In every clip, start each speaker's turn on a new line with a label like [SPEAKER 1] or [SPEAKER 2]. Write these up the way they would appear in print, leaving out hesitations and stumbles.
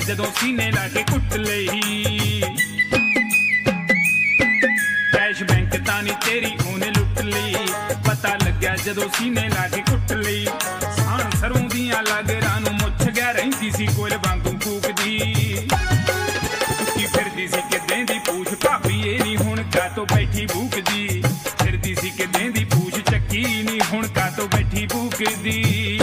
[SPEAKER 1] ਜਦੋਂ ਸੀਨੇ ਲਾ ਕੇ ਕੁੱਟ ਲਈ। ਕੈਸ਼ ਬੈਂਕ ਤਾਂ ਨੀ ਤੇਰੀ ਉਹਨੇ ਲੁੱਟ ਲਈ, ਪਤਾ ਲੱਗਿਆ ਜਦੋਂ ਸੀਨੇ ਲਾ ਕੇ ਕੁੱਟ ਲਈ। ਸਾਣ ਸਰੋਂ ਦੀਆਂ ਲਾਗਰਾਂ ਨੂੰ ਮੁੱਛ ਗਿਆ ਰਹਿੰਦੀ ਸੀ ਕੋਇਲ ਵਾਂਗੂ ਫੂਕਦੀ। ਚੁੱਕੀ ਫਿਰਦੀ ਸੀ ਕਿੱਦਾਂ ਦੀ ਪੂਛ ਭਾਬੀ ਇਹ ਨੀ ਹੁਣ ਕਾਤੋਂ ਬੈਠੀ ਭੂਕਦੀ। ਫਿਰਦੀ ਸੀ ਕਿੱਦਾਂ ਦੀ ਪੂਛ ਚੱਕੀ ਨੀ ਹੁਣ ਕਾਤੋਂ ਬੈਠੀ ਭੂਕਦੀ।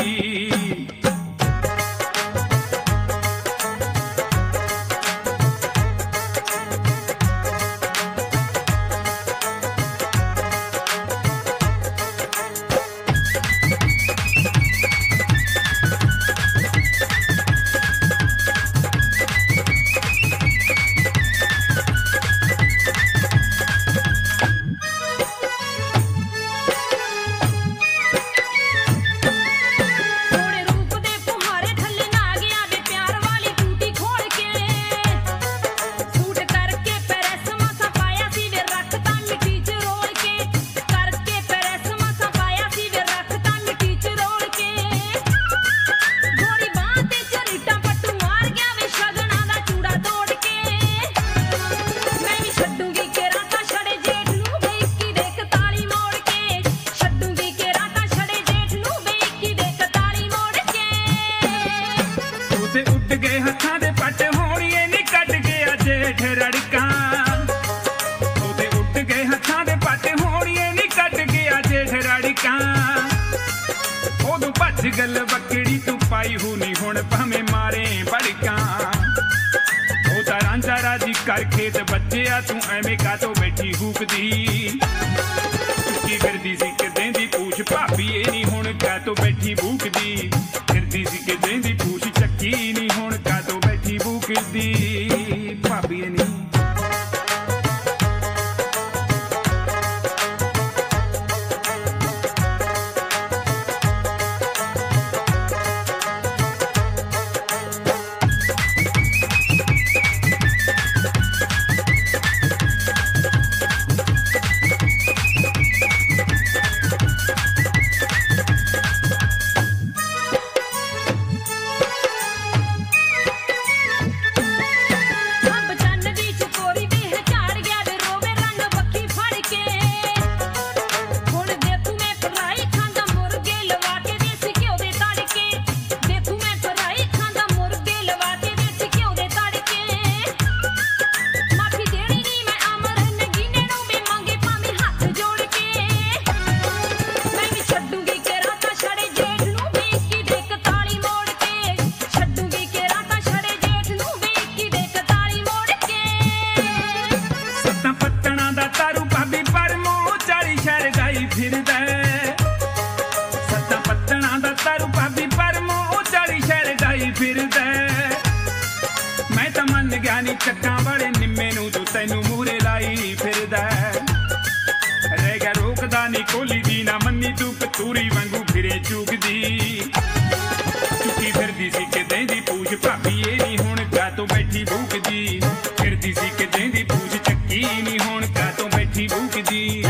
[SPEAKER 1] ਹੱਥਾਂ ਦੇ ਪੱਟ ਹੋਣੀਏ ਨੀ ਕੱਢ ਗਿਆ ਜੇਠ ਰੜਕਾਂ। ਉਹਦੇ ਉੱਡ ਗਏ ਹੱਥਾਂ ਦੇ ਪੱਟ ਹੋਣੀਏ ਨੀ ਕੱਢ ਗਿਆ ਜੇਠ ਰੜਕਾਂ। ਉਦੋਂ ਭੱਜ ਗੱਲ ਬੱਕੜੀ ਤੂੰ ਪਾਈ ਹੋਣੀ ਹੁਣ ਭਾਵੇਂ ਮਾਰੇ ਬੜਕਾਂ। ਉਹ ਤਾਂ ਰਾਂਝਾ ਰਾਜੀ ਕਰ ਖੇਤ ਬੱਚਿਆ ਤੂੰ ਐਵੇਂ ਕਾਤੋਂ ਬੈਠੀ ਹੂਕਦੀ। ਚੁੱਕੀ ਫਿਰਦੀ ਸੀ ਕਿੱਦਾਂ ਦੀ ਪੂਛ ਭਾਬੀ ਇਹ ਨੀ ਹੁਣ ਕਾਤੋਂ ਬੈਠੀ ਭੂਕਦੀ। ਫਿਰਦੀ ਸੀ ਕਿੱਦਾਂ ਦੀ ਪੂਛ ਚੱਕੀ ਨੀ ਹੁਣ ਕਾਤੋਂ ਬੈਠੀ ਭੂਕਦੀ। ਭਾਬੀ ਇਹ ਨੀ ਮੈਂ ਤਾਂ ਮੰਨ ਗਿਆ ਨੀ ਚੱਕਾਂ ਵਾਲੇ ਨਿੰਮੇ ਨੂੰ ਤੂੰ ਤੈਨੂੰ ਮੂਹਰੇ ਲਾਈ ਫਿਰਦਾ। ਰਹਿ ਗਿਆ ਰੋਕਦਾ ਨੀ ਕੋਲੀ ਦੀ ਨਾ ਮੰਨੀ ਤੂੰ ਕਤੂਰੀ ਵਾਂਗੂ ਫਿਰੇ ਚੂਕਦੀ। ਚੁੱਕੀ ਫਿਰਦੀ ਸੀ ਕਿੱਦਾਂ ਦੀ ਪੂਛ ਭਾਬੀ ਇਹ ਨੀ ਹੁਣ ਕਾਤੋਂ ਬੈਠੀ ਭੂਕਦੀ। ਫਿਰਦੀ ਸੀ ਕਿੱਦਾਂ ਦੀ ਪੂਛ ਚੱਕੀ ਨੀ ਹੁਣ ਕਾਤੋਂ ਬੈਠੀ ਭੂਕਦੀ।